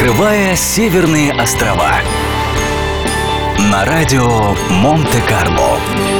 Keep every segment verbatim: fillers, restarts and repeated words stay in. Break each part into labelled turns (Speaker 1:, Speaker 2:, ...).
Speaker 1: Открывая северные острова на радио Монте-Карло.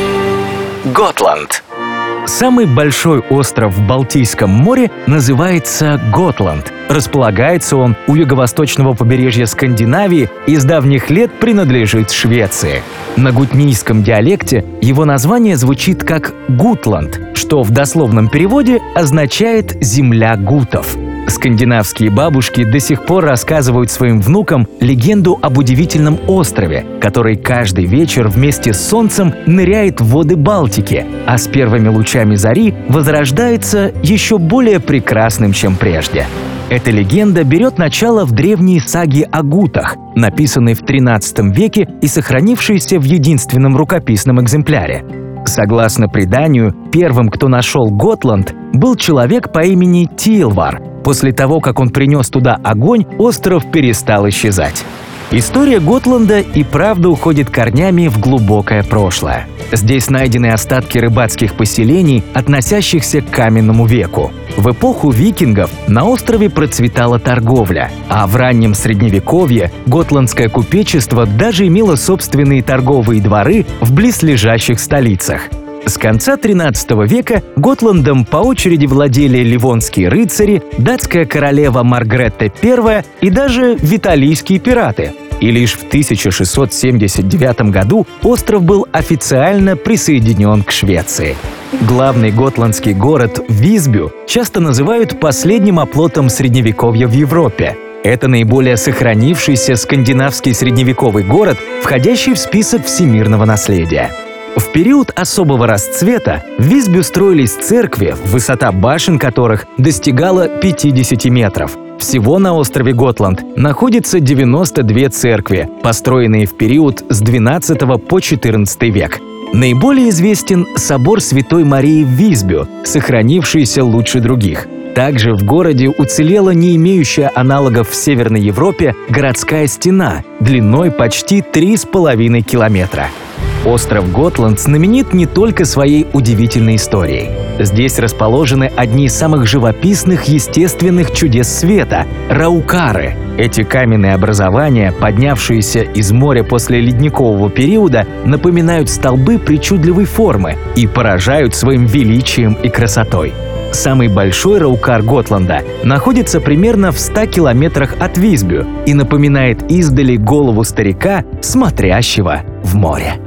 Speaker 1: Готланд.
Speaker 2: Самый большой остров в Балтийском море называется Готланд. Располагается он у юго-восточного побережья Скандинавии и с давних лет принадлежит Швеции. На гутнийском диалекте его название звучит как «Гутланд», что в дословном переводе означает «земля гутов». Скандинавские бабушки до сих пор рассказывают своим внукам легенду об удивительном острове, который каждый вечер вместе с солнцем ныряет в воды Балтики, а с первыми лучами зари возрождается еще более прекрасным, чем прежде. Эта легенда берет начало в древней саге о гутах, написанной в тринадцатом веке и сохранившейся в единственном рукописном экземпляре. Согласно преданию, первым, кто нашел Готланд, был человек по имени Тилвар. После того, как он принес туда огонь, остров перестал исчезать. История Готланда и правда уходит корнями в глубокое прошлое. Здесь найдены остатки рыбацких поселений, относящихся к каменному веку. В эпоху викингов на острове процветала торговля, а в раннем Средневековье готландское купечество даже имело собственные торговые дворы в близлежащих столицах. С конца тринадцатого века Готландом по очереди владели ливонские рыцари, датская королева Маргретта Первая и даже виталийские пираты. И лишь в тысяча шестьсот семьдесят девятом году остров был официально присоединен к Швеции. Главный готландский город Висбю часто называют последним оплотом Средневековья в Европе. Это наиболее сохранившийся скандинавский средневековый город, входящий в список всемирного наследия. В период особого расцвета в Висбю строились церкви, высота башен которых достигала пятидесяти метров. Всего на острове Готланд находится девяносто две церкви, построенные в период с двенадцатого по четырнадцатый век. Наиболее известен собор Святой Марии в Висбю, сохранившийся лучше других. Также в городе уцелела не имеющая аналогов в Северной Европе городская стена длиной почти три с половиной километра. Остров Готланд знаменит не только своей удивительной историей. Здесь расположены одни из самых живописных естественных чудес света – раукары. Эти каменные образования, поднявшиеся из моря после ледникового периода, напоминают столбы причудливой формы и поражают своим величием и красотой. Самый большой раукар Готланда находится примерно в ста километрах от Висбю и напоминает издали голову старика, смотрящего в море.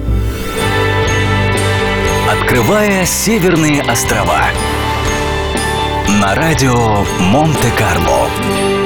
Speaker 1: Открывая северные острова на радио Монте-Карло.